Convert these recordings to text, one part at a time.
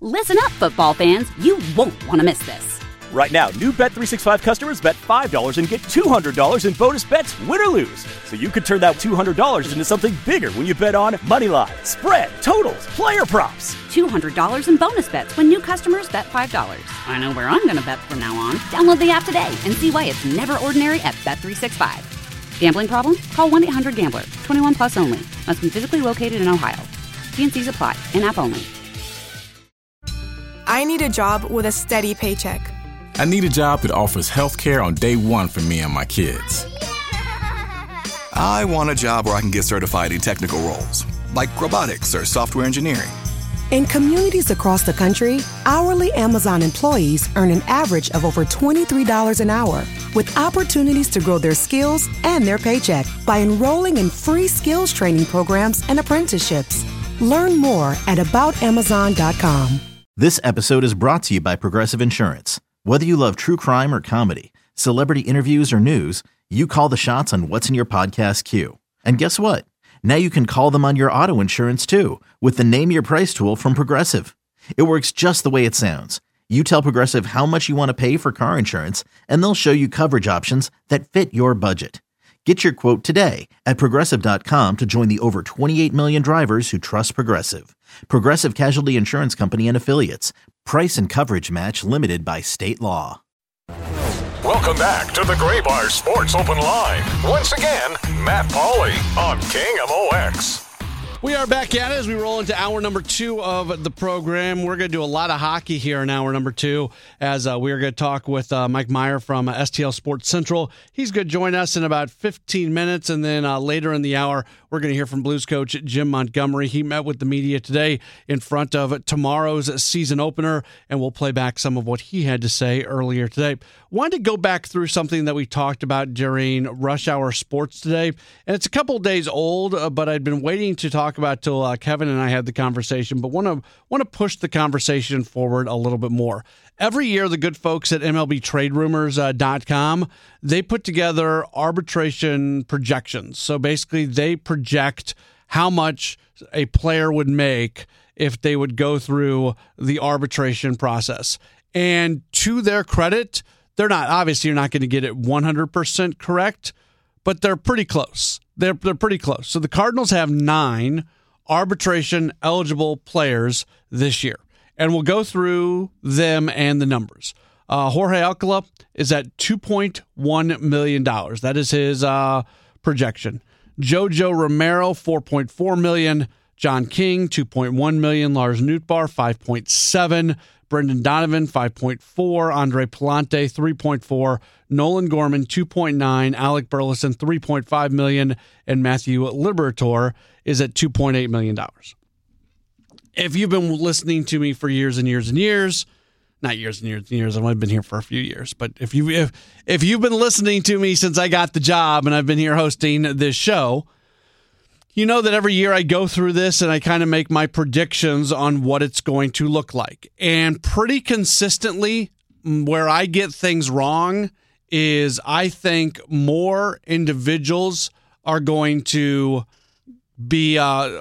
Listen up, football fans. You won't want to miss this. Right now, new Bet365 customers bet $5 and get $200 in bonus bets, win or lose. So you could turn that $200 into something bigger when you bet on money line, spread, totals, player props. $200 in bonus bets when new customers bet $5. I know where I'm going to bet from now on. Download the app today and see why it's never ordinary at Bet365. Gambling problem? Call 1-800-GAMBLER. 21 plus only. Must be physically located in Ohio. T&Cs apply. In-app only. I need a job with a steady paycheck. I need a job that offers health care on day one for me and my kids. I want a job where I can get certified in technical roles, like robotics or software engineering. In communities across the country, hourly Amazon employees earn an average of over $23 an hour, with opportunities to grow their skills and their paycheck by enrolling in free skills training programs and apprenticeships. Learn more at aboutamazon.com. This episode is brought to you by Progressive Insurance. Whether you love true crime or comedy, celebrity interviews or news, you call the shots on what's in your podcast queue. And guess what? Now you can call them on your auto insurance too with the Name Your Price tool from Progressive. It works just the way it sounds. You tell Progressive how much you want to pay for car insurance, and they'll show you coverage options that fit your budget. Get your quote today at Progressive.com to join the over 28 million drivers who trust Progressive. Progressive Casualty Insurance Company and Affiliates. Price and coverage match limited by state law. Welcome back to the Graybar Sports Open Line. Once again, Matt Pauley on KMOX. We are back at it as we roll into hour number 2 of the program. We're going to do a lot of hockey here in hour number 2 as we're going to talk with Mike Meyer from STL Sports Central. He's going to join us in about 15 minutes, and then later in the hour, we're going to hear from Blues coach Jim Montgomery. He met with the media today in front of tomorrow's season opener, and we'll play back some of what he had to say earlier today. Wanted to go back through something that we talked about during Rush Hour Sports today, and it's a couple days old, but I'd been waiting to talk about till Kevin and I had the conversation, but want to push the conversation forward a little bit more. Every year, the good folks at MLBTradeRumors.com, they put together arbitration projections. So basically, they project how much a player would make if they would go through the arbitration process. And to their credit, they're not, obviously, you're not going to get it 100% correct, but they're pretty close. They're pretty close. So the Cardinals have 9 arbitration-eligible players this year. And we'll go through them and the numbers. Jorge Alcala is at $2.1 million. That is his projection. Jojo Romero, $4.4 million. John King, $2.1 million. Lars Nootbaar, $5.7. Brendan Donovan, $5.4. Andre Palante, $3.4. Nolan Gorman, $2.9. Alec Burleson, $3.5 million. And Matthew Liberatore is at $2.8 million. If you've been listening to me for years and years and years, not years and years and years, I've only been here for a few years, but if you've been listening to me since I got the job and I've been here hosting this show, you know that every year I go through this and I kind of make my predictions on what it's going to look like. And pretty consistently, where I get things wrong is I think more individuals are going to be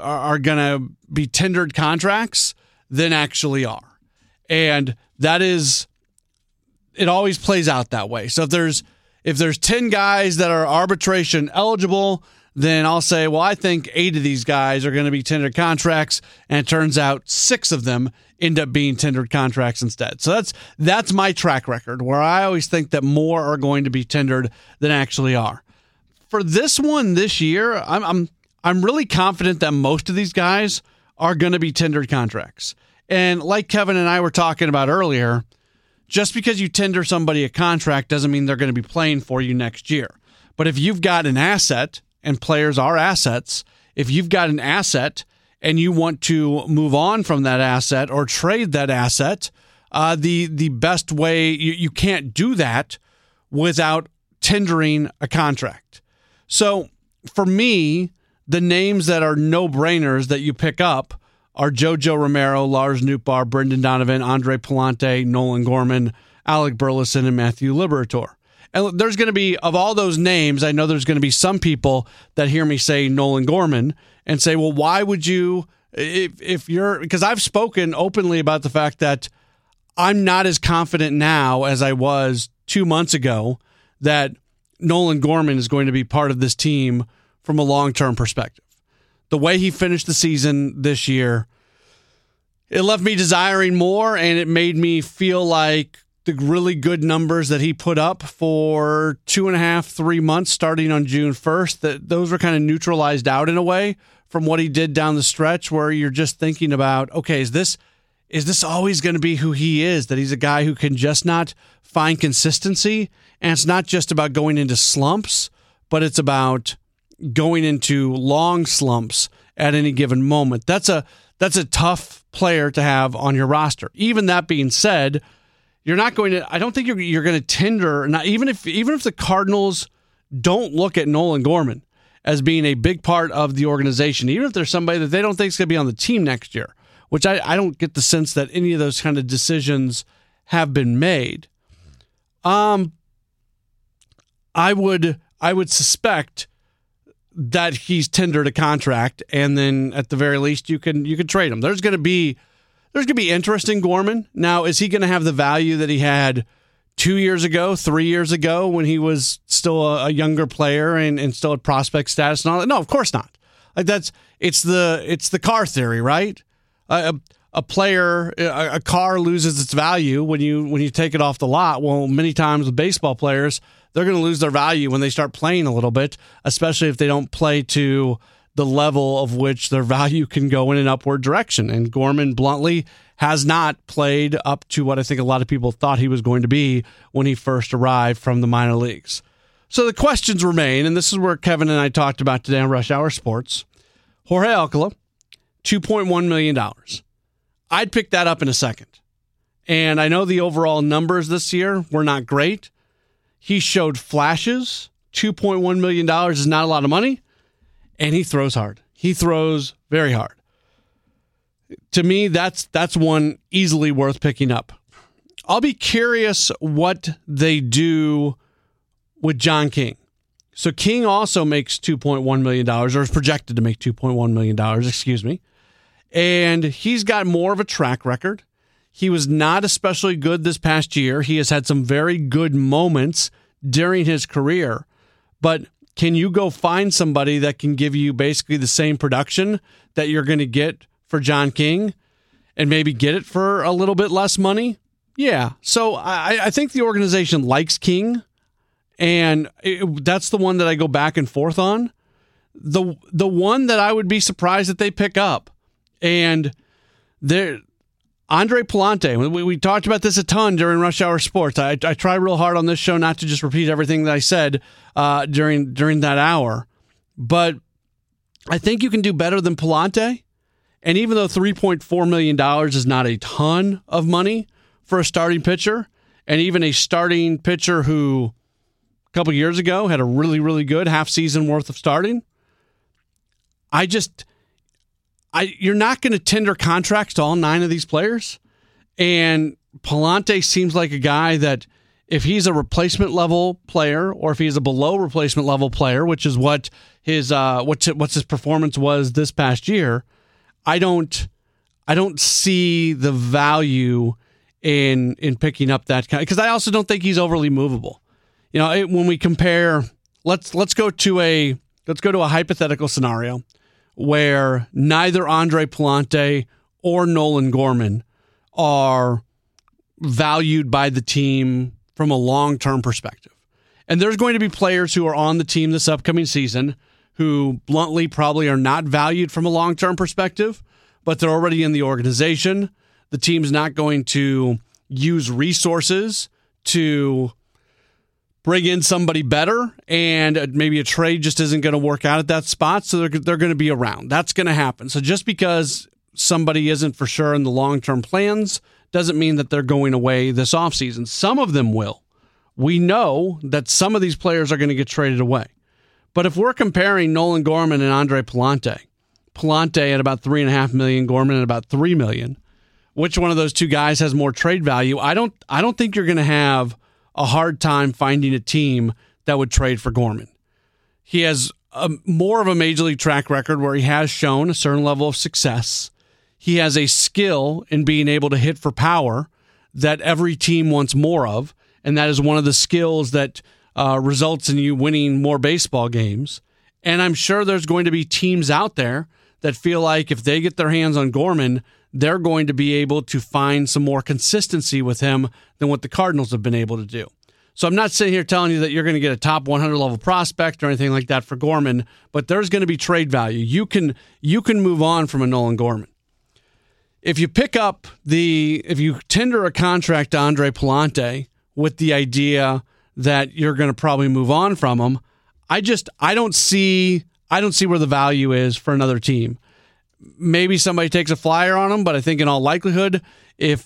tendered contracts than actually are. And that is, it always plays out that way. So if there's 10 guys that are arbitration eligible, then I'll say, well, I think 8 of these guys are going to be tendered contracts, and it turns out 6 of them end up being tendered contracts instead. So that's my track record, where I always think that more are going to be tendered than actually are. For this one this year, I'm really confident that most of these guys are going to be tendered contracts. And like Kevin and I were talking about earlier, just because you tender somebody a contract doesn't mean they're going to be playing for you next year. But if you've got an asset, and players are assets, if you've got an asset and you want to move on from that asset or trade that asset, the best way, you can't do that without tendering a contract. So for me, the names that are no-brainers that you pick up are Jojo Romero, Lars Nootbaar, Brendan Donovan, Andre Palante, Nolan Gorman, Alec Burleson, and Matthew Liberatore. And there's going to be, of all those names, I know there's going to be some people that hear me say Nolan Gorman and say, well, why would you if you're, because I've spoken openly about the fact that I'm not as confident now as I was 2 months ago that Nolan Gorman is going to be part of this team from a long-term perspective. The way he finished the season this year, it left me desiring more, and it made me feel like the really good numbers that he put up for 2.5, 3 months starting on June 1st, that those were kind of neutralized out in a way from what he did down the stretch, where you're just thinking about, okay, is this always going to be who he is, that he's a guy who can just not find consistency? And it's not just about going into slumps, but it's about going into long slumps at any given moment. That's a tough player to have on your roster. Even that being said, you're not going to, I don't think you're going to tender, not even if the Cardinals don't look at Nolan Gorman as being a big part of the organization, even if there's somebody that they don't think is going to be on the team next year, which I don't get the sense that any of those kind of decisions have been made. I would suspect that he's tendered a contract, and then at the very least you can trade him. There's going to be interest in Gorman. Now, is he going to have the value that he had 2 years ago, 3 years ago, when he was still a younger player and still at prospect status and all that? No, of course not. Like it's the car theory, right? A car loses its value when you take it off the lot. Well, many times with baseball players, they're going to lose their value when they start playing a little bit, especially if they don't play to the level of which their value can go in an upward direction. And Gorman, bluntly, has not played up to what I think a lot of people thought he was going to be when he first arrived from the minor leagues. So the questions remain, and this is where Kevin and I talked about today on Rush Hour Sports. Jorge Alcala, $2.1 million. I'd pick that up in a second. And I know the overall numbers this year were not great. He showed flashes. $2.1 million is not a lot of money. And he throws hard. He throws very hard. To me, that's one easily worth picking up. I'll be curious what they do with John King. So King also makes $2.1 million, or is projected to make $2.1 million, excuse me. And he's got more of a track record. He was not especially good this past year. He has had some very good moments during his career. But can you go find somebody that can give you basically the same production that you're going to get for John King and maybe get it for a little bit less money? Yeah. So I think the organization likes King, and that's the one that I go back and forth on. The one that I would be surprised that they pick up, and Andre Pallante, we talked about this a ton during Rush Hour Sports. I try real hard on this show not to just repeat everything that I said during that hour. But I think you can do better than Pallante. And even though $3.4 million is not a ton of money for a starting pitcher, and even a starting pitcher who a couple years ago had a really, really good half season worth of starting, you're not going to tender contracts to all 9 of these players. And Pallante seems like a guy that if he's a replacement level player, or if he's a below replacement level player, which is what his what's his performance was this past year, I don't see the value in picking up that kind, because I also don't think he's overly movable. You know, when we compare, let's go to a hypothetical scenario where neither Andre Pallante or Nolan Gorman are valued by the team from a long-term perspective. And there's going to be players who are on the team this upcoming season who bluntly probably are not valued from a long-term perspective, but they're already in the organization. The team's not going to use resources to bring in somebody better, and maybe a trade just isn't going to work out at that spot, so they're going to be around. That's going to happen. So just because somebody isn't for sure in the long-term plans doesn't mean that they're going away this offseason. Some of them will. We know that some of these players are going to get traded away. But if we're comparing Nolan Gorman and Andre Pallante at about $3.5 million, Gorman at about $3 million, which one of those two guys has more trade value? I don't think you're going to have a hard time finding a team that would trade for Gorman. He has more of a major league track record where he has shown a certain level of success. He has a skill in being able to hit for power that every team wants more of, and that is one of the skills that results in you winning more baseball games. And I'm sure there's going to be teams out there that feel like if they get their hands on Gorman, they're going to be able to find some more consistency with him than what the Cardinals have been able to do. So I'm not sitting here telling you that you're going to get a top 100 level prospect or anything like that for Gorman, but there's going to be trade value. You can move on from a Nolan Gorman. If you tender a contract to Andre Pallante with the idea that you're going to probably move on from him, I don't see where the value is for another team. Maybe somebody takes a flyer on him, but I think in all likelihood, there's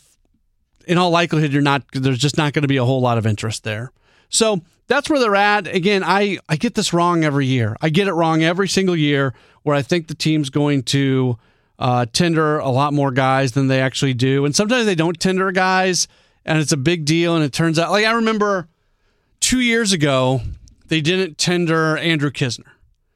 just not going to be a whole lot of interest there. So that's where they're at. Again, I get this wrong every year. I get it wrong every single year where I think the team's going to tender a lot more guys than they actually do. And sometimes they don't tender guys, and it's a big deal, and it turns out, like I remember 2 years ago, they didn't tender Andrew Knizner.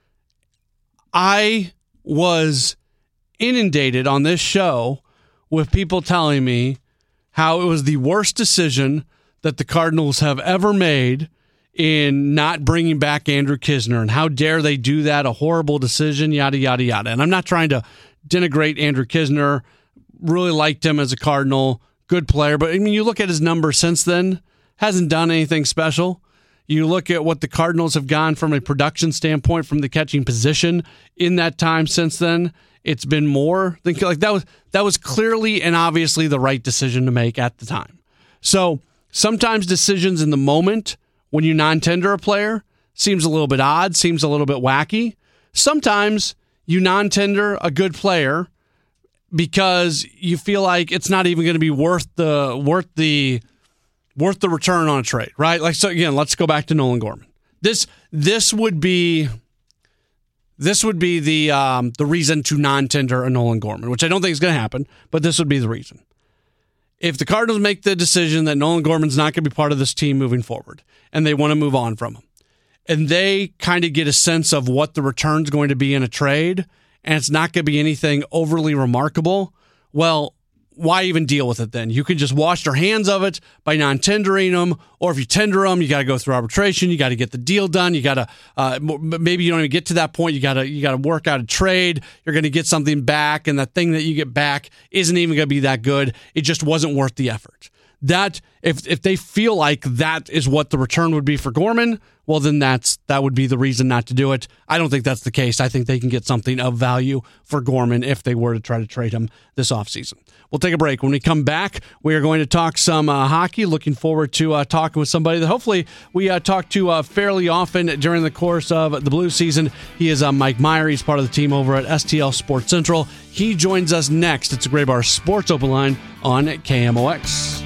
I was inundated on this show with people telling me how it was the worst decision that the Cardinals have ever made in not bringing back Andrew Knizner, and how dare they do that, a horrible decision, yada, yada, yada. And I'm not trying to denigrate Andrew Knizner. Really liked him as a Cardinal, good player. But I mean, you look at his numbers since then, hasn't done anything special. You look at what the Cardinals have gone from a production standpoint from the catching position in that time since then. It's been more than like that was clearly and obviously the right decision to make at the time. So sometimes decisions in the moment when you non-tender a player seems a little bit odd, seems a little bit wacky. Sometimes you non-tender a good player because you feel like it's not even going to be worth the return on a trade, right? Like, so again, let's go back to Nolan Gorman. This would be the reason to non-tender a Nolan Gorman, which I don't think is going to happen, but this would be the reason. If the Cardinals make the decision that Nolan Gorman's not going to be part of this team moving forward, and they want to move on from him, and they kind of get a sense of what the return's going to be in a trade, and it's not going to be anything overly remarkable, well, why even deal with it then? You can just wash your hands of it by non-tendering them, or if you tender them, you got to go through arbitration. You got to get the deal done. You got to maybe you don't even get to that point. You got to work out a trade. You're going to get something back, and that thing that you get back isn't even going to be that good. It just wasn't worth the effort. That if they feel like that is what the return would be for Gorman, well, then that would be the reason not to do it. I don't think that's the case. I think they can get something of value for Gorman if they were to try to trade him this offseason. We'll take a break. When we come back, we are going to talk some hockey. Looking forward to talking with somebody that hopefully we talk to fairly often during the course of the Blue season. He is Mike Meyer. He's part of the team over at STL Sports Central. He joins us next. It's a Gray Bar Sports Open Line on KMOX.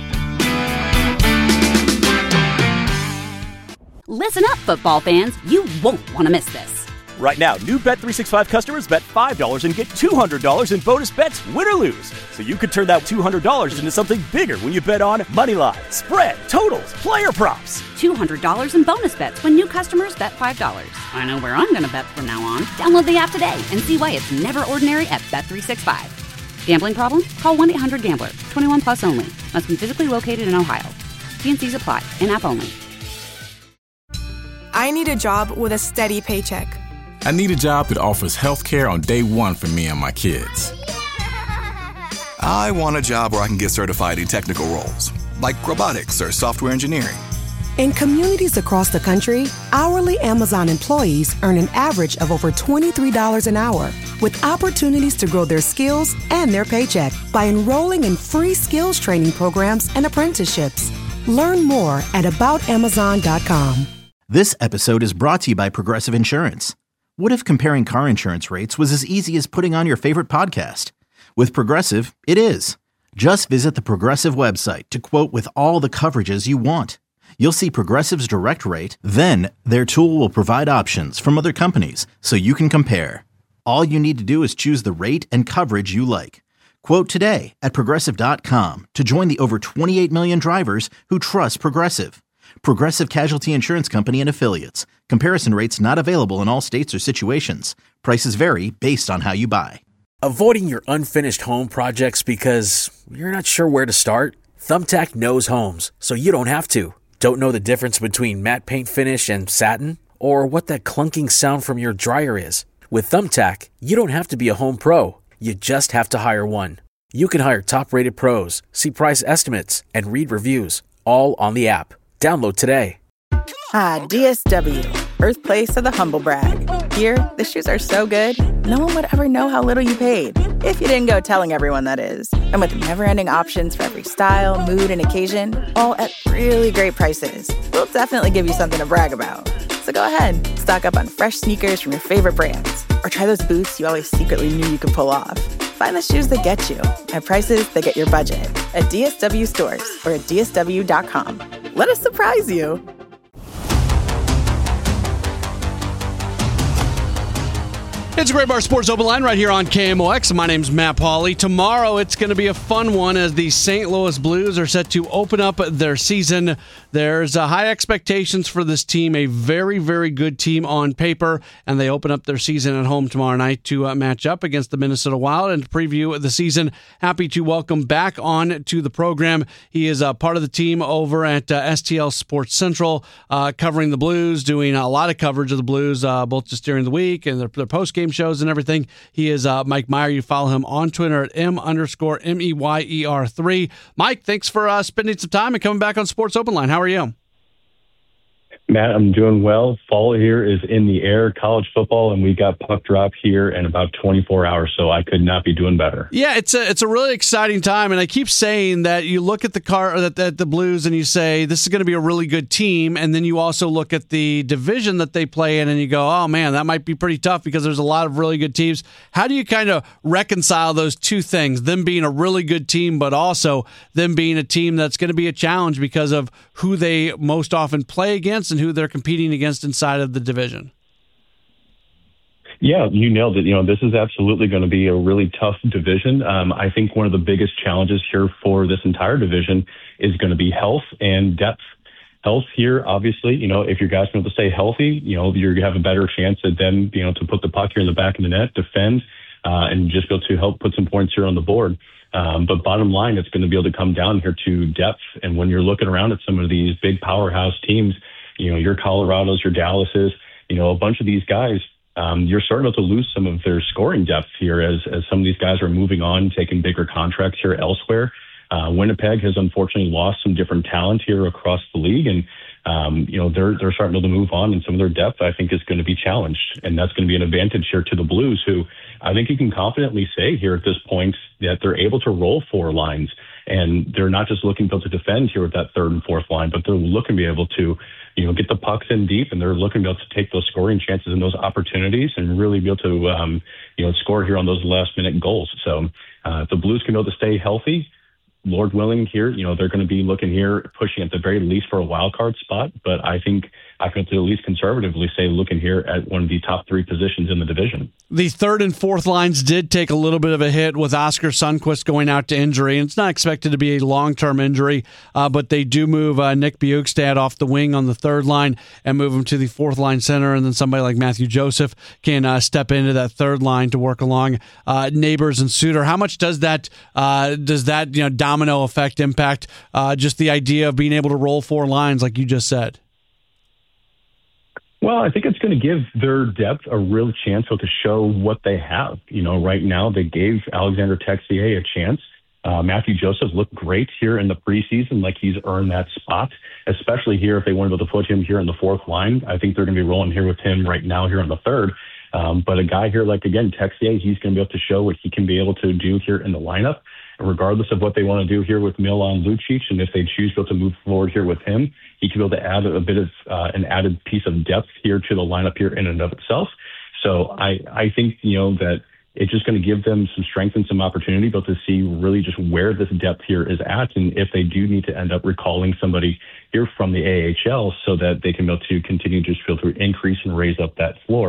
Listen up, football fans. You won't want to miss this. Right now, new Bet365 customers bet $5 and get $200 in bonus bets, win or lose. So you could turn that $200 into something bigger when you bet on Moneyline, spread, totals, player props. $200 in bonus bets when new customers bet $5. I know where I'm going to bet from now on. Download the app today and see why it's never ordinary at Bet365. Gambling problem? Call 1-800-GAMBLER. 21 plus only. Must be physically located in Ohio. T&Cs apply. In-app only. I need a job with a steady paycheck. I need a job that offers health care on day one for me and my kids. I want a job where I can get certified in technical roles, like robotics or software engineering. In communities across the country, hourly Amazon employees earn an average of over $23 an hour, with opportunities to grow their skills and their paycheck by enrolling in free skills training programs and apprenticeships. Learn more at aboutamazon.com. This episode is brought to you by Progressive Insurance. What if comparing car insurance rates was as easy as putting on your favorite podcast? With Progressive, it is. Just visit the Progressive website to quote with all the coverages you want. You'll see Progressive's direct rate, then their tool will provide options from other companies so you can compare. All you need to do is choose the rate and coverage you like. Quote today at Progressive.com to join the over 28 million drivers who trust Progressive. Progressive Casualty Insurance Company and Affiliates. Comparison rates not available in all states or situations. Prices vary based on how you buy. Avoiding your unfinished home projects because you're not sure where to start? Thumbtack knows homes, so you don't have to. Don't know the difference between matte paint finish and satin? Or what that clunking sound from your dryer is? With Thumbtack, you don't have to be a home pro. You just have to hire one. You can hire top-rated pros, see price estimates, and read reviews, all on the app. Download today. DSW, birthplace of the humble brag. Here, the shoes are so good, no one would ever know how little you paid. If you didn't go telling everyone, that is. And with never-ending options for every style, mood, and occasion, all at really great prices, we'll definitely give you something to brag about. So go ahead, stock up on fresh sneakers from your favorite brands, or try those boots you always secretly knew you could pull off. Find the shoes that get you at prices that get your budget at DSW stores or at DSW.com. Let us surprise you. It's a Great Bar Sports Open Line right here on KMOX. My name's Matt Pauley. Tomorrow, it's going to be a fun one as the St. Louis Blues are set to open up their season. There's high expectations for this team, a very, very good team on paper, and they open up their season at home tomorrow night to match up against the Minnesota Wild and to preview the season. Happy to welcome back on to the program. He is part of the team over at STL Sports Central, covering the Blues, doing a lot of coverage of the Blues, both just during the week and their post-game shows and everything. He is Mike Meyer. You follow him on Twitter at M_MEYER3. Mike, thanks for spending some time and coming back on Sports Open Line. How are you? Matt, I'm doing well. Fall here is in the air, college football, and we got puck drop here in about 24 hours, so I could not be doing better. Yeah, it's a really exciting time, and I keep saying that you look at the Blues and you say this is going to be a really good team, and then you also look at the division that they play in and you go, oh man, that might be pretty tough because there's a lot of really good teams. How do you kind of reconcile those two things, them being a really good team, but also them being a team that's going to be a challenge because of who they most often play against and who they're competing against inside of the division? Yeah, you nailed it. This is absolutely going to be a really tough division. I think one of the biggest challenges here for this entire division is going to be health and depth. Health here, obviously, if your guys are able to stay healthy, you have a better chance at them, to put the puck here in the back of the net, defend, and just be able to help put some points here on the board. But bottom line, it's going to be able to come down here to depth. And when you're looking around at some of these big powerhouse teams, your Colorados, your Dallases, a bunch of these guys, you're starting to lose some of their scoring depth here as some of these guys are moving on, taking bigger contracts here elsewhere. Winnipeg has unfortunately lost some different talent here across the league, and they're starting to move on, and some of their depth I think is going to be challenged, and that's going to be an advantage here to the Blues, who I think you can confidently say here at this point that they're able to roll four lines, and they're not just looking to defend here with that third and fourth line, but they're looking to be able to get the pucks in deep, and they're looking to be able to take those scoring chances and those opportunities and really be able to score here on those last minute goals. So if the Blues can be able to stay healthy, Lord willing here, they're going to be looking here, pushing at the very least for a wild card spot. But I think I can at least conservatively say looking here at one of the top three positions in the division. The third and fourth lines did take a little bit of a hit with Oscar Sundqvist going out to injury. And it's not expected to be a long-term injury, but they do move Nick Bjugstad off the wing on the third line and move him to the fourth line center. And then somebody like Matthew Joseph can step into that third line to work along Neighbors and Suter. How much does that domino effect impact just the idea of being able to roll four lines like you just said? Well, I think it's going to give their depth a real chance to show what they have. Right now they gave Alexander Texier a chance. Matthew Joseph looked great here in the preseason, like he's earned that spot, especially here if they wanted to put him here in the fourth line. I think they're going to be rolling here with him right now here on the third. But a guy here like, again, Texier, he's going to be able to show what he can be able to do here in the lineup. And regardless of what they want to do here with Milan Lucic, and if they choose to move forward here with him, he can be able to add a bit of an added piece of depth here to the lineup here in and of itself. So I think, that it's just going to give them some strength and some opportunity, but to see really just where this depth here is at, and if they do need to end up recalling somebody here from the AHL so that they can be able to continue to just feel to increase and raise up that floor.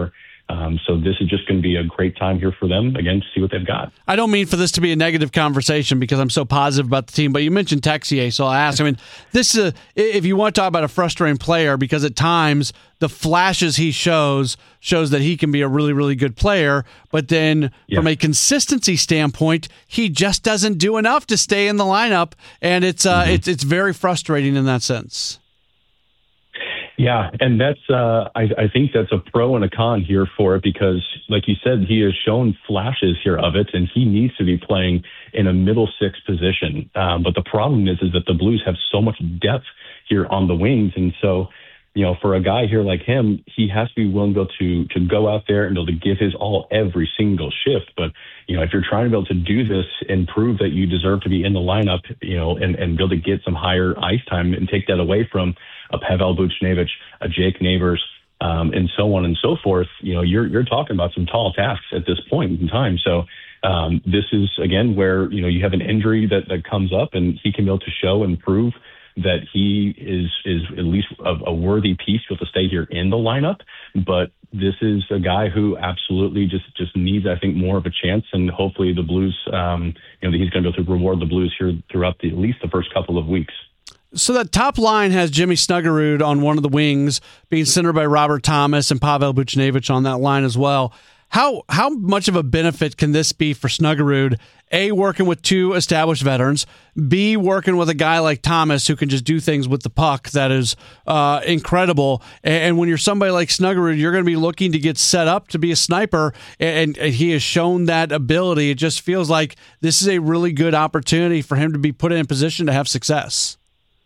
So this is just going to be a great time here for them, again, to see what they've got. I don't mean for this to be a negative conversation because I'm so positive about the team, but you mentioned Texier, so I'll ask. I mean, this is if you want to talk about a frustrating player, because at times the flashes he shows that he can be a really, really good player, but then from a consistency standpoint, he just doesn't do enough to stay in the lineup, and it's very frustrating in that sense. Yeah, and that's I think that's a pro and a con here for it because, like you said, he has shown flashes here of it, and he needs to be playing in a middle six position. But the problem is that the Blues have so much depth here on the wings, and so for a guy here like him, he has to be willing to go out there and be able to give his all every single shift. But if you're trying to be able to do this and prove that you deserve to be in the lineup, and be able to get some higher ice time and take that away from a Pavel Buchnevich, a Jake Neighbors, and so on and so forth, you're talking about some tall tasks at this point in time. So this is, again, where, you have an injury that comes up and he can be able to show and prove that he is at least a worthy piece to be able to stay here in the lineup. But this is a guy who absolutely just needs, I think, more of a chance. And hopefully the Blues, he's going to be able to reward the Blues here throughout at least the first couple of weeks. So that top line has Jimmy Snuggerud on one of the wings, being centered by Robert Thomas and Pavel Buchnevich on that line as well. How much of a benefit can this be for Snuggerud? A, working with two established veterans. B, working with a guy like Thomas who can just do things with the puck that is incredible. And when you're somebody like Snuggerud, you're going to be looking to get set up to be a sniper, and he has shown that ability. It just feels like this is a really good opportunity for him to be put in a position to have success.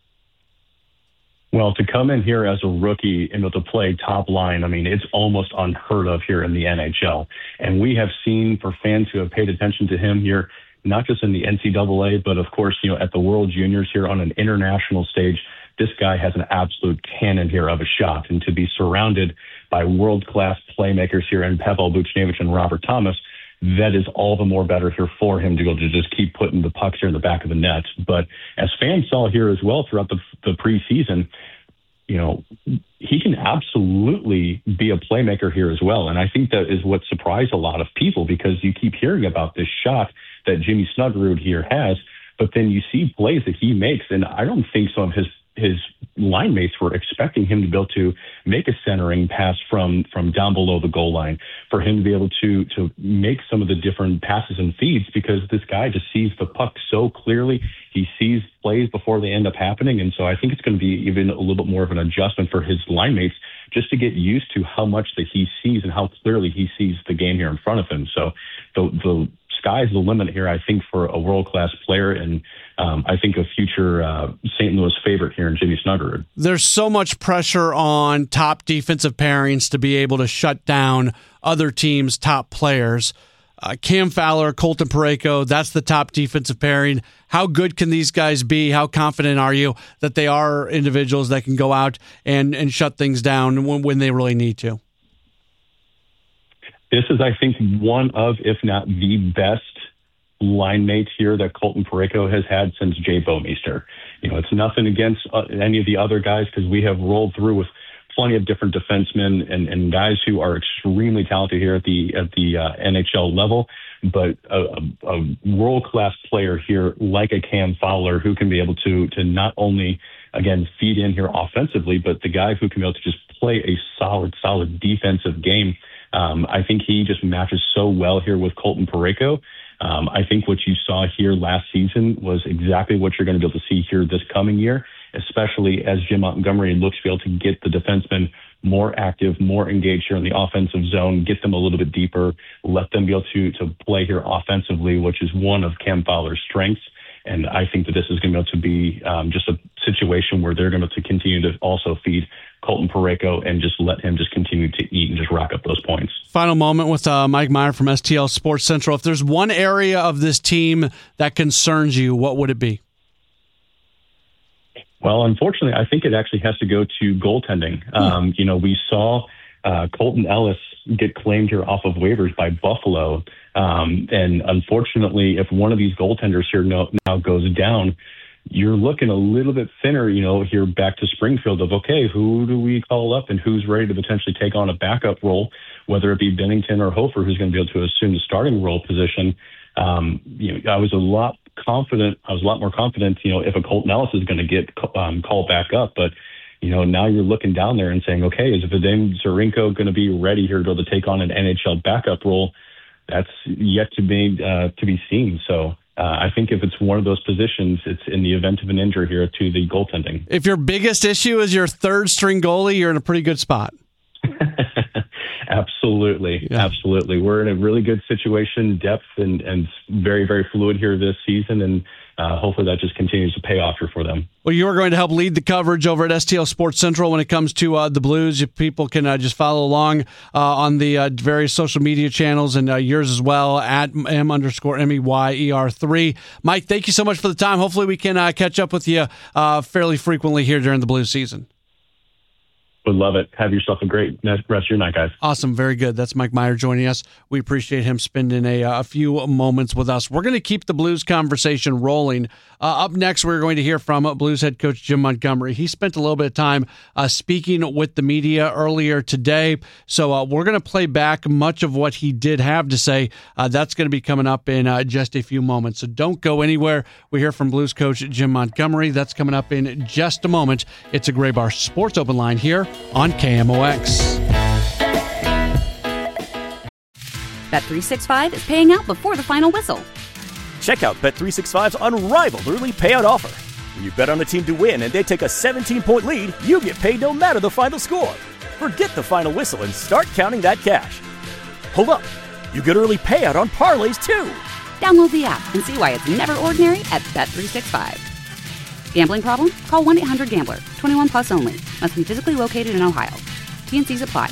Well, to come in here as a rookie and to play top line, I mean, it's almost unheard of here in the NHL. And we have seen, for fans who have paid attention to him here, not just in the NCAA, but of course, at the World Juniors here on an international stage, this guy has an absolute cannon here of a shot. And to be surrounded by world-class playmakers here in Pavel Buchnevich and Robert Thomas, that is all the more better here for him to be able to just keep putting the pucks here in the back of the net. But as fans saw here as well throughout the preseason, he can absolutely be a playmaker here as well. And I think that is what surprised a lot of people, because you keep hearing about this shot that Jimmy Snuggerud here has, but then you see plays that he makes. And I don't think some of his line mates were expecting him to be able to make a centering pass from down below the goal line, for him to be able to make some of the different passes and feeds, because this guy just sees the puck so clearly. He sees plays before they end up happening. And so I think it's going to be even a little bit more of an adjustment for his line mates just to get used to how much that he sees and how clearly he sees the game here in front of him. So the sky's the limit here, I think, for a world-class player, and I think a future St. Louis favorite here in Jimmy Snuggerud. There's so much pressure on top defensive pairings to be able to shut down other teams' top players. Cam Fowler, Colton Parayko, that's the top defensive pairing. How good can these guys be? How confident are you that they are individuals that can go out and shut things down when they really need to? This is, I think, one of, if not the best line mates here that Colton Parayko has had since Jay Bouwmeester. It's nothing against any of the other guys, because we have rolled through with plenty of different defensemen and guys who are extremely talented here at the NHL level. But a world-class player here like a Cam Fowler, who can be able to not only, again, feed in here offensively, but the guy who can be able to just play a solid defensive game. I think he just matches so well here with Colton Parayko. I think what you saw here last season was exactly what you're going to be able to see here this coming year, especially as Jim Montgomery looks to be able to get the defensemen more active, more engaged here in the offensive zone, get them a little bit deeper, let them be able to play here offensively, which is one of Cam Fowler's strengths. And I think that this is going to be able to be just a situation where they're going to continue to also feed Colton Parayko and just let him just continue to eat and just rack up those points. Final moment with Mike Meyer from STL Sports Central. If there's one area of this team that concerns you, what would it be? Well, unfortunately, I think it actually has to go to goaltending. We saw Colton Ellis get claimed here off of waivers by Buffalo. And unfortunately, if one of these goaltenders here now goes down, you're looking a little bit thinner, here back to Springfield of, okay, who do we call up and who's ready to potentially take on a backup role, whether it be Bennington or Hofer, who's going to be able to assume the starting role position. I was a lot more confident, if a Colton Ellis is going to get called back up. But, now you're looking down there and saying, okay, is Vadim Zarenko going to be ready here to be able to take on an NHL backup role? That's yet to be seen. So I think if it's one of those positions, it's in the event of an injury here to the goaltending. If your biggest issue is your third string goalie, you're in a pretty good spot. Absolutely. Yeah. Absolutely. We're in a really good situation, depth, and very, very fluid here this season. And hopefully that just continues to pay off here for them. Well, you're going to help lead the coverage over at STL Sports Central when it comes to the Blues. If people can just follow along on the various social media channels and yours as well at M_MEYER3. Mike, thank you so much for the time. Hopefully we can catch up with you fairly frequently here during the Blues season. Would love it. Have yourself a great rest of your night, guys. Awesome. Very good. That's Mike Meyer joining us. We appreciate him spending a few moments with us. We're going to keep the Blues conversation rolling. Up next, we're going to hear from Blues head coach Jim Montgomery. He spent a little bit of time speaking with the media earlier today. So we're going to play back much of what he did have to say. That's going to be coming up in just a few moments. So don't go anywhere. We hear from Blues coach Jim Montgomery. That's coming up in just a moment. It's a Gray Bar Sports Open Line here on KMOX. Bet365 is paying out before the final whistle. Check out Bet365's unrivaled early payout offer. When you bet on a team to win and they take a 17-point lead, you get paid no matter the final score. Forget the final whistle and start counting that cash. Hold up. You get early payout on parlays, too. Download the app and see why it's never ordinary at Bet365. Gambling problem? Call 1-800-GAMBLER. 21 plus only. Must be physically located in Ohio. T&Cs apply.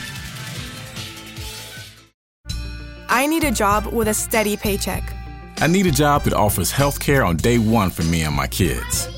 I need a job with a steady paycheck. I need a job that offers health care on day one for me and my kids.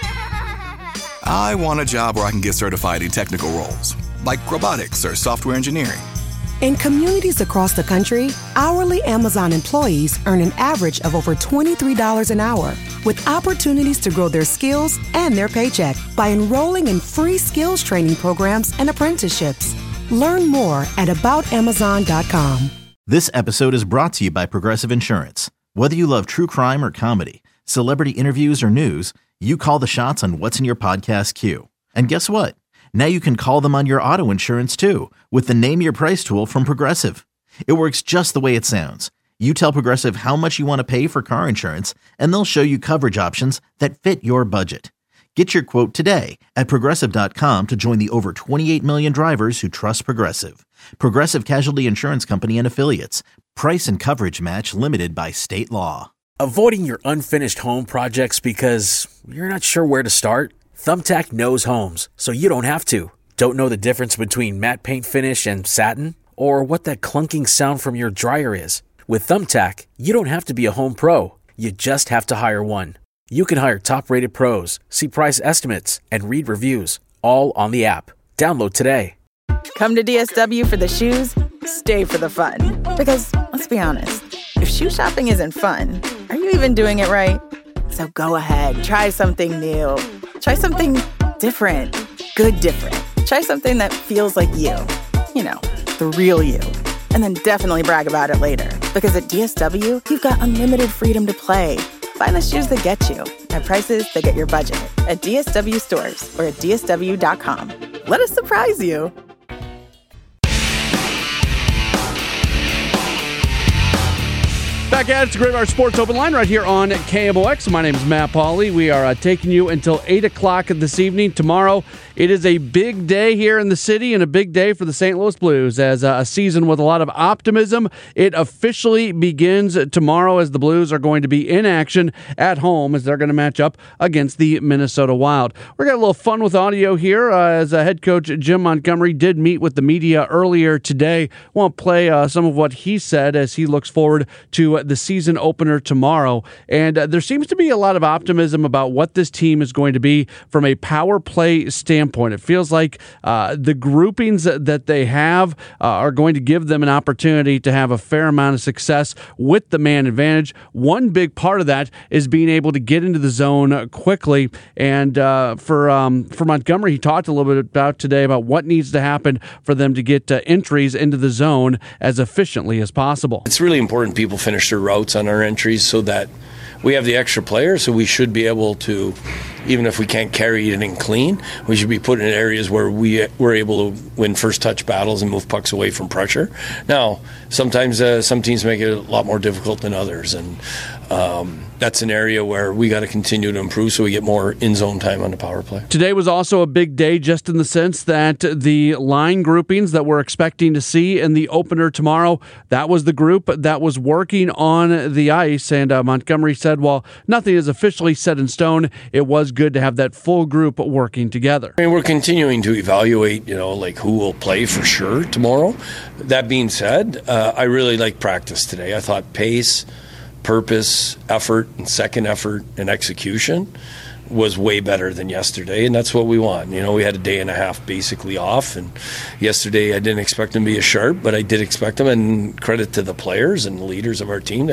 I want a job where I can get certified in technical roles, like robotics or software engineering. In communities across the country, hourly Amazon employees earn an average of over $23 an hour, with opportunities to grow their skills and their paycheck by enrolling in free skills training programs and apprenticeships. Learn more at aboutamazon.com. This episode is brought to you by Progressive Insurance. Whether you love true crime or comedy, celebrity interviews or news, you call the shots on what's in your podcast queue. And guess what? Now you can call them on your auto insurance too with the Name Your Price tool from Progressive. It works just the way it sounds. You tell Progressive how much you want to pay for car insurance, and they'll show you coverage options that fit your budget. Get your quote today at Progressive.com to join the over 28 million drivers who trust Progressive. Progressive Casualty Insurance Company and Affiliates. Price and coverage match limited by state law. Avoiding your unfinished home projects because you're not sure where to start? Thumbtack knows homes, so you don't have to. Don't know the difference between matte paint finish and satin? Or what that clunking sound from your dryer is? With Thumbtack, you don't have to be a home pro. You just have to hire one. You can hire top-rated pros, see price estimates, and read reviews, all on the app. Download today. Come to DSW for the shoes, stay for the fun. Because, let's be honest, if shoe shopping isn't fun, are you even doing it right? So go ahead, try something new. Try something different. Good different. Try something that feels like you. You know, the real you. And then definitely brag about it later. Because at DSW, you've got unlimited freedom to play. Find the shoes that get you at prices that get your budget at DSW stores or at DSW.com. Let us surprise you. Back at it, it's a Gray Bar Sports Open Line right here on KMOX. My name is Matt Pauley. We are taking you until 8 o'clock this evening. Tomorrow, it is a big day here in the city and a big day for the St. Louis Blues as a season with a lot of optimism. It officially begins tomorrow as the Blues are going to be in action at home as they're going to match up against the Minnesota Wild. We're going to have a little fun with audio here as head coach Jim Montgomery did meet with the media earlier today. Won't play some of what he said as he looks forward to the season opener tomorrow. And there seems to be a lot of optimism about what this team is going to be from a power play standpoint. It feels like the groupings that they have are going to give them an opportunity to have a fair amount of success with the man advantage. One big part of that is being able to get into the zone quickly. And for Montgomery, he talked a little bit about today about what needs to happen for them to get entries into the zone as efficiently as possible. It's really important people finish their routes on our entries so that we have the extra players, so we should be able to, even if we can't carry it in clean, we should be put in areas where we're able to win first touch battles and move pucks away from pressure. Now, sometimes some teams make it a lot more difficult than others, and that's an area where we got to continue to improve so we get more in-zone time on the power play. Today was also a big day just in the sense that the line groupings that we're expecting to see in the opener tomorrow, that was the group that was working on the ice, and Montgomery said, while nothing is officially set in stone, it was good to have that full group working together. I mean, we're continuing to evaluate, like who will play for sure tomorrow. That being said, I really like practice today. I thought pace, purpose, effort, and second effort and execution was way better than yesterday, and that's what we want. We had a day and a half basically off, and yesterday I didn't expect them to be as sharp, but I did expect them, and credit to the players and the leaders of our team.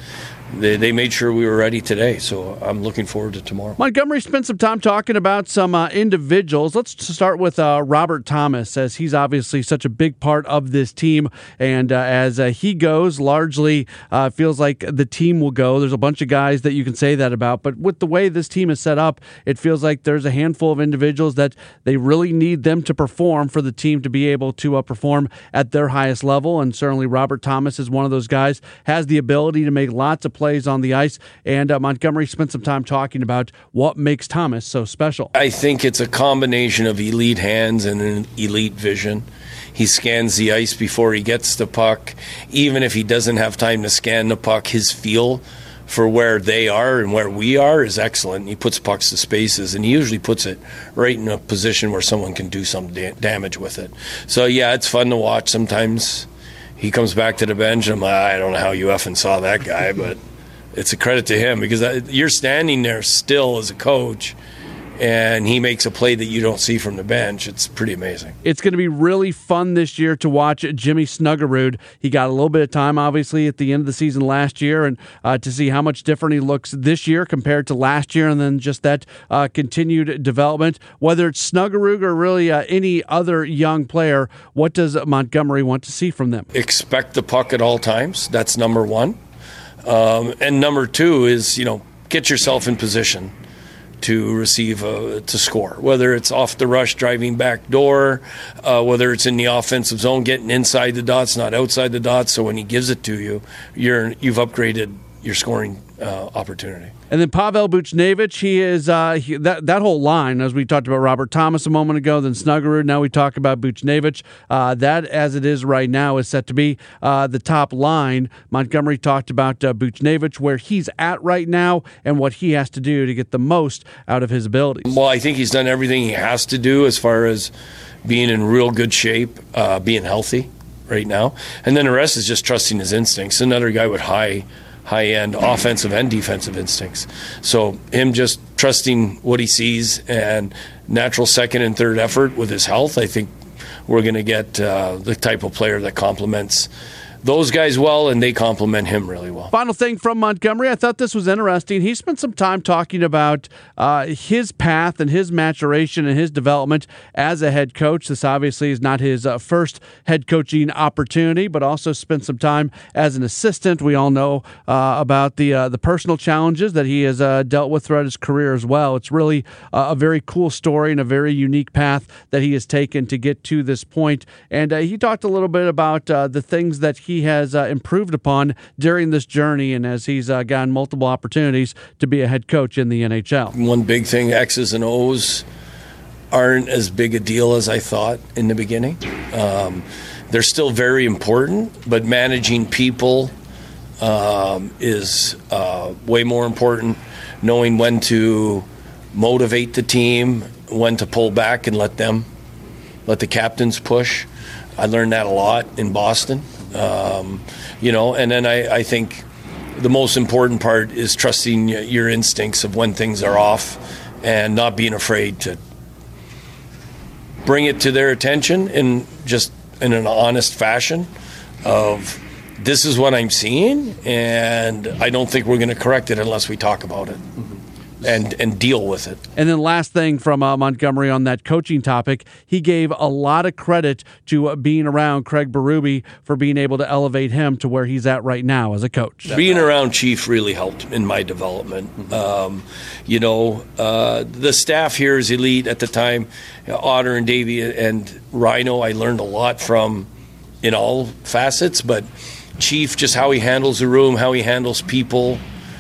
They made sure we were ready today, so I'm looking forward to tomorrow. Montgomery spent some time talking about some individuals. Let's start with Robert Thomas, as he's obviously such a big part of this team, and as he goes, largely feels like the team will go. There's a bunch of guys that you can say that about, but with the way this team is set up, it feels like there's a handful of individuals that they really need them to perform for the team to be able to perform at their highest level, and certainly Robert Thomas is one of those guys, has the ability to make lots of plays on the ice, and Montgomery spent some time talking about what makes Thomas so special. I think it's a combination of elite hands and an elite vision. He scans the ice before he gets the puck. Even if he doesn't have time to scan the puck, his feel for where they are and where we are is excellent. He puts pucks to spaces, and he usually puts it right in a position where someone can do some damage with it. So, yeah, it's fun to watch. Sometimes he comes back to the bench, and I'm like, I don't know how you effing saw that guy, but it's a credit to him, because you're standing there still as a coach, and he makes a play that you don't see from the bench. It's pretty amazing. It's going to be really fun this year to watch Jimmy Snuggerud. He got a little bit of time, obviously, at the end of the season last year, and to see how much different he looks this year compared to last year, and then just that continued development. Whether it's Snuggerud or really any other young player, what does Montgomery want to see from them? Expect the puck at all times. That's number one. And number two is, get yourself in position to receive, to score. Whether it's off the rush, driving back door, whether it's in the offensive zone, getting inside the dots, not outside the dots. So when he gives it to you, you've upgraded your scoring opportunity. And then Pavel Buchnevich, he is that whole line, as we talked about Robert Thomas a moment ago, then Snuggerud, now we talk about Buchnevich. That, as it is right now, is set to be the top line. Montgomery talked about Buchnevich, where he's at right now, and what he has to do to get the most out of his abilities. Well, I think he's done everything he has to do as far as being in real good shape, being healthy right now. And then the rest is just trusting his instincts. Another guy with high-end offensive and defensive instincts. So him just trusting what he sees and natural second and third effort with his health, I think we're going to get the type of player that complements those guys well, and they complement him really well. Final thing from Montgomery, I thought this was interesting. He spent some time talking about his path and his maturation and his development as a head coach. This obviously is not his first head coaching opportunity, but also spent some time as an assistant. We all know about the personal challenges that he has dealt with throughout his career as well. It's really a very cool story and a very unique path that he has taken to get to this point. And he talked a little bit about the things that he has improved upon during this journey, and as he's gotten multiple opportunities to be a head coach in the NHL. One big thing, X's and O's aren't as big a deal as I thought in the beginning. They're still very important, but managing people is way more important. Knowing when to motivate the team, when to pull back and let the captains push. I learned that a lot in Boston. And then I think the most important part is trusting your instincts of when things are off and not being afraid to bring it to their attention in an honest fashion of, this is what I'm seeing, and I don't think we're going to correct it unless we talk about it and deal with it. And then last thing from Montgomery on that coaching topic, he gave a lot of credit to being around Craig Berube for being able to elevate him to where he's at right now as a coach. Being around Chief really helped in my development. The staff here is elite at the time. Otter and Davey and Rhino, I learned a lot from in all facets, but Chief, just how he handles the room, how he handles people,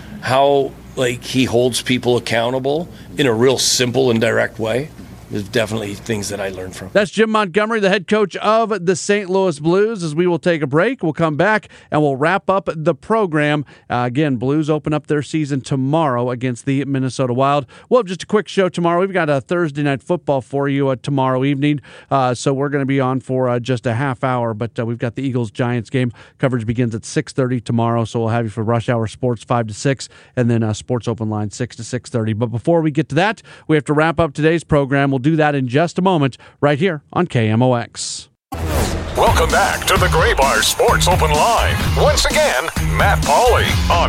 how he holds people accountable in a real simple and direct way. There's definitely things that I learned from. That's Jim Montgomery, the head coach of the St. Louis Blues. As we will take a break, we'll come back and we'll wrap up the program. Again, Blues open up their season tomorrow against the Minnesota Wild. We'll have just a quick show tomorrow. We've got a Thursday night football for you tomorrow evening, so we're going to be on for just a half hour, but we've got the Eagles-Giants game. Coverage begins at 6:30 tomorrow, so we'll have you for Rush Hour Sports 5 to 6, and then Sports Open Line 6 to 6:30. But before we get to that, we have to wrap up today's program. We'll do that in just a moment right here on KMOX. Welcome back to the Gray Bar Sports Open Line. Once again, Matt Pauley on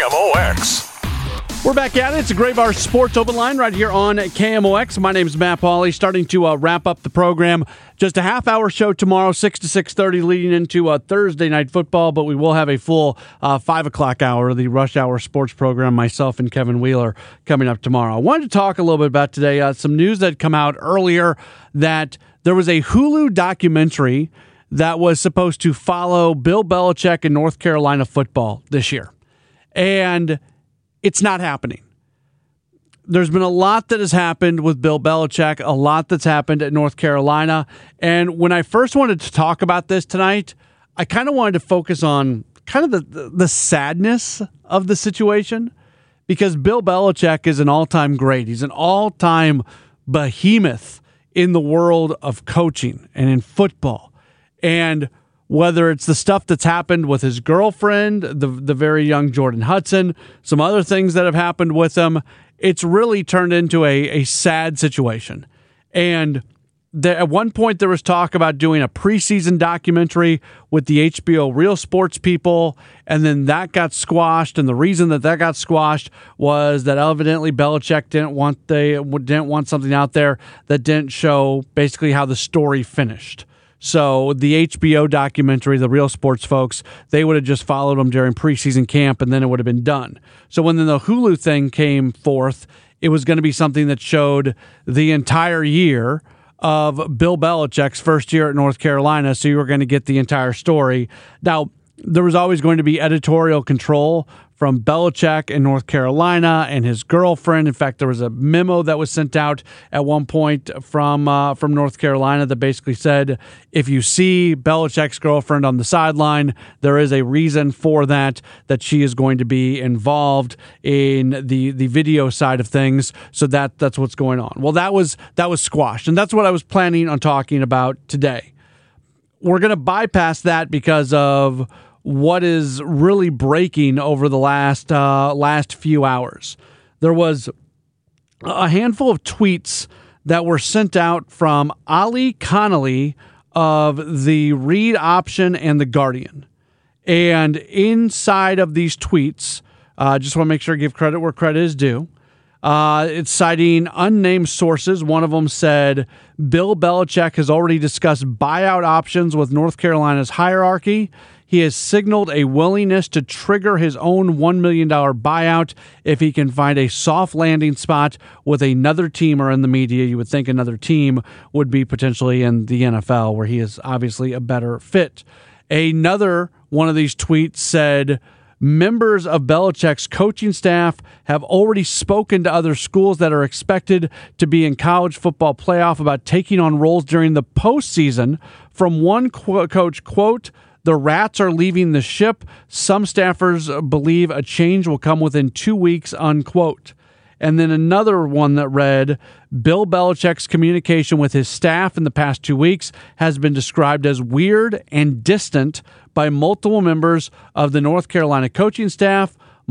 KMOX. We're back at it. It's a Gray Bar Sports Open Line right here on KMOX. My name is Matt Pauley. Starting to wrap up the program. Just a half-hour show tomorrow, 6 to 6:30, leading into Thursday night football. But we will have a full 5 o'clock hour of the Rush Hour Sports program. Myself and Kevin Wheeler coming up tomorrow. I wanted to talk a little bit about today some news that had come out earlier that there was a Hulu documentary that was supposed to follow Bill Belichick and North Carolina football this year, and it's not happening. There's been a lot that has happened with Bill Belichick, a lot that's happened at North Carolina. And when I first wanted to talk about this tonight, I kind of wanted to focus on kind of the sadness of the situation, because Bill Belichick is an all-time great. He's an all-time behemoth in the world of coaching and in football. And whether it's the stuff that's happened with his girlfriend, the very young Jordan Hudson, some other things that have happened with him, it's really turned into a sad situation. And at one point there was talk about doing a preseason documentary with the HBO Real Sports people, and then that got squashed. And the reason that got squashed was that evidently Belichick didn't want something out there that didn't show basically how the story finished. So the HBO documentary, the Real Sports folks, they would have just followed him during preseason camp, and then it would have been done. So when the Hulu thing came forth, it was going to be something that showed the entire year of Bill Belichick's first year at North Carolina, so you were going to get the entire story. Now, there was always going to be editorial control from Belichick in North Carolina and his girlfriend. In fact, there was a memo that was sent out at one point from North Carolina that basically said, if you see Belichick's girlfriend on the sideline, there is a reason for that she is going to be involved in the video side of things. So that's what's going on. Well, that was squashed, and that's what I was planning on talking about today. We're going to bypass that because of what is really breaking over the last few hours. There was a handful of tweets that were sent out from Ali Connolly of the Read Option and The Guardian. And inside of these tweets, just want to make sure I give credit where credit is due. It's citing unnamed sources. One of them said, Bill Belichick has already discussed buyout options with North Carolina's hierarchy. He has signaled a willingness to trigger his own $1 million buyout if he can find a soft landing spot with another team or in the media. You would think another team would be potentially in the NFL, where he is obviously a better fit. Another one of these tweets said, members of Belichick's coaching staff have already spoken to other schools that are expected to be in college football playoff about taking on roles during the postseason. From one coach, quote, the rats are leaving the ship. Some staffers believe a change will come within 2 weeks, unquote. And then another one that read, Bill Belichick's communication with his staff in the past 2 weeks has been described as weird and distant by multiple members of the North Carolina coaching staff.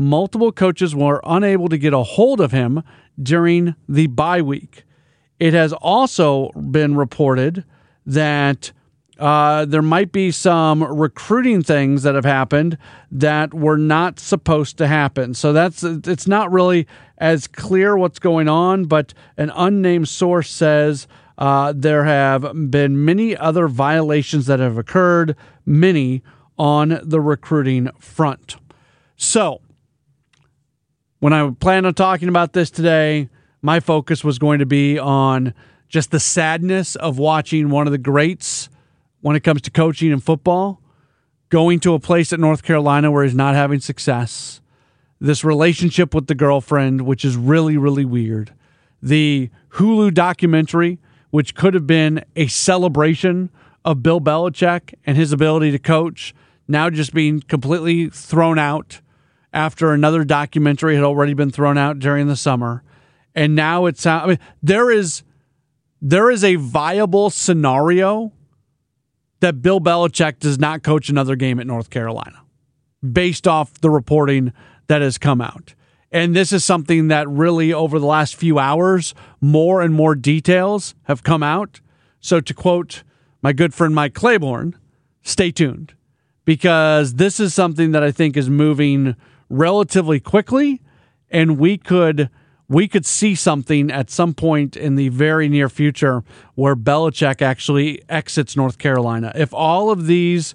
multiple coaches were unable to get a hold of him during the bye week. It has also been reported that there might be some recruiting things that have happened that were not supposed to happen. So it's not really as clear what's going on, but an unnamed source says there have been many other violations that have occurred, many on the recruiting front. So when I planned on talking about this today, my focus was going to be on just the sadness of watching one of the greats when it comes to coaching and football, going to a place at North Carolina where he's not having success, this relationship with the girlfriend, which is really, really weird, the Hulu documentary, which could have been a celebration of Bill Belichick and his ability to coach, now just being completely thrown out after another documentary had already been thrown out during the summer. And now there is a viable scenario that Bill Belichick does not coach another game at North Carolina based off the reporting that has come out. And this is something that really over the last few hours, more and more details have come out. So to quote my good friend Mike Claiborne, stay tuned, because this is something that I think is moving relatively quickly, and we could see something at some point in the very near future where Belichick actually exits North Carolina. If all of these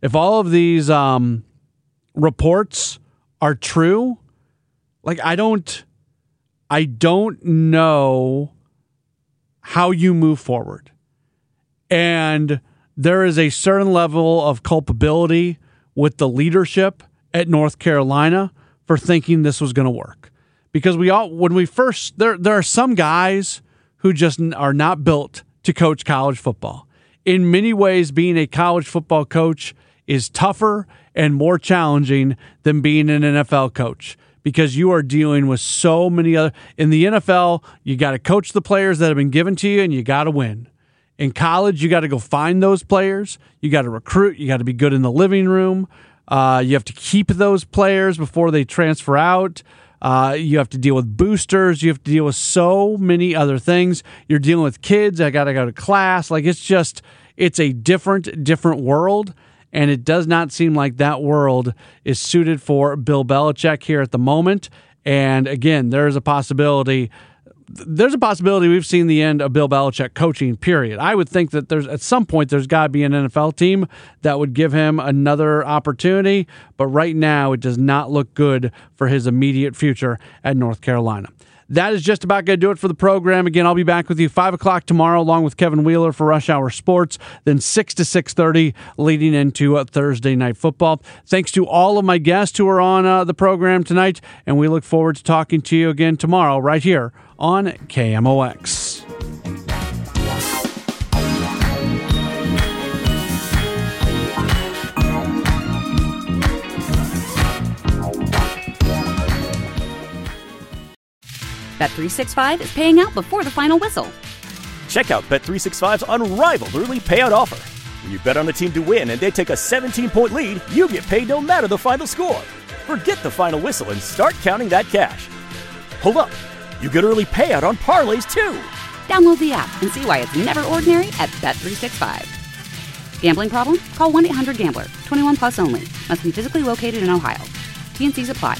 reports are true, like I don't know how you move forward. And there is a certain level of culpability with the leadership at North Carolina for thinking this was going to work. Because there are some guys who just are not built to coach college football. In many ways, being a college football coach is tougher and more challenging than being an NFL coach, because you are dealing with so many other. In the NFL, you got to coach the players that have been given to you, and you got to win. In college, you got to go find those players. You got to recruit. You got to be good in the living room. You have to keep those players before they transfer out. You have to deal with boosters. You have to deal with so many other things. You're dealing with kids. I got to go to class. Like it's a different world. And it does not seem like that world is suited for Bill Belichick here at the moment. And again, there's a possibility we've seen the end of Bill Belichick coaching, period. I would think that at some point there's got to be an NFL team that would give him another opportunity, but right now it does not look good for his immediate future at North Carolina. That is just about going to do it for the program. Again, I'll be back with you 5 o'clock tomorrow along with Kevin Wheeler for Rush Hour Sports, then 6 to 6:30 leading into Thursday Night Football. Thanks to all of my guests who are on the program tonight, and we look forward to talking to you again tomorrow right here on KMOX. Bet365 is paying out before the final whistle. Check out Bet365's unrivaled early payout offer. When you bet on a team to win and they take a 17-point lead, you get paid no matter the final score. Forget the final whistle and start counting that cash. Hold up. You get early payout on parlays, too. Download the app and see why it's never ordinary at Bet365. Gambling problem? Call 1-800-GAMBLER. 21 plus only. Must be physically located in Ohio. T&Cs apply.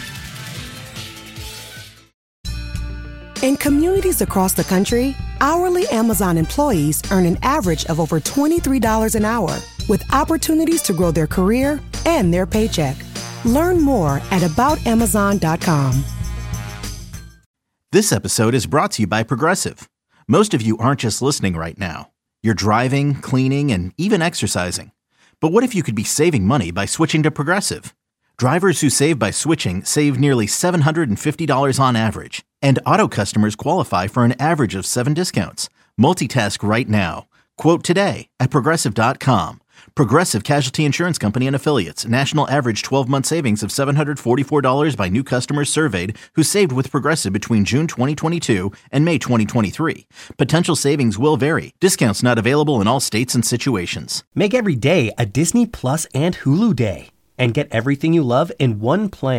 In communities across the country, hourly Amazon employees earn an average of over $23 an hour, with opportunities to grow their career and their paycheck. Learn more at aboutamazon.com. This episode is brought to you by Progressive. Most of you aren't just listening right now. You're driving, cleaning, and even exercising. But what if you could be saving money by switching to Progressive? Drivers who save by switching save nearly $750 on average. And auto customers qualify for an average of 7 discounts. Multitask right now. Quote today at Progressive.com. Progressive Casualty Insurance Company and Affiliates. National average 12-month savings of $744 by new customers surveyed who saved with Progressive between June 2022 and May 2023. Potential savings will vary. Discounts not available in all states and situations. Make every day a Disney Plus and Hulu day. And get everything you love in one plan.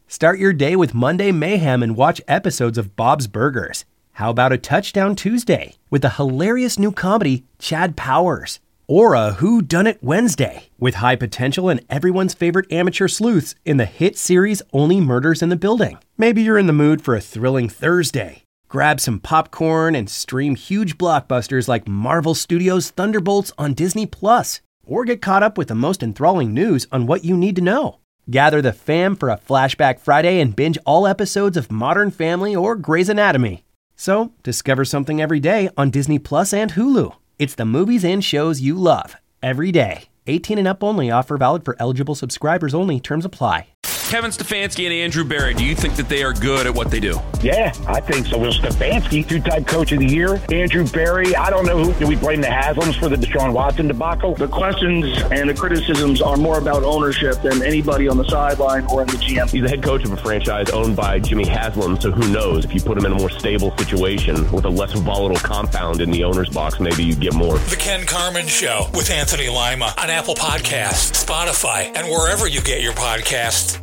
Start your day with Monday Mayhem and watch episodes of Bob's Burgers. How about a Touchdown Tuesday with the hilarious new comedy Chad Powers? Or a Who Done It Wednesday with high potential and everyone's favorite amateur sleuths in the hit series Only Murders in the Building. Maybe you're in the mood for a thrilling Thursday. Grab some popcorn and stream huge blockbusters like Marvel Studios' Thunderbolts on Disney+. Or get caught up with the most enthralling news on what you need to know. Gather the fam for a Flashback Friday and binge all episodes of Modern Family or Grey's Anatomy. So, discover something every day on Disney Plus and Hulu. It's the movies and shows you love, every day. 18 and up only. Offer valid for eligible subscribers only. Terms apply. Kevin Stefanski and Andrew Berry, do you think that they are good at what they do? Yeah, I think so. Will Stefanski, two-time coach of the year. Andrew Berry, I don't know who. Do we blame the Haslams for the Deshaun Watson debacle? The questions and the criticisms are more about ownership than anybody on the sideline or in the GM. He's the head coach of a franchise owned by Jimmy Haslam, so who knows? If you put him in a more stable situation with a less volatile compound in the owner's box, maybe you get more. The Ken Carman Show with Anthony Lima on Apple Podcasts, Spotify, and wherever you get your podcasts.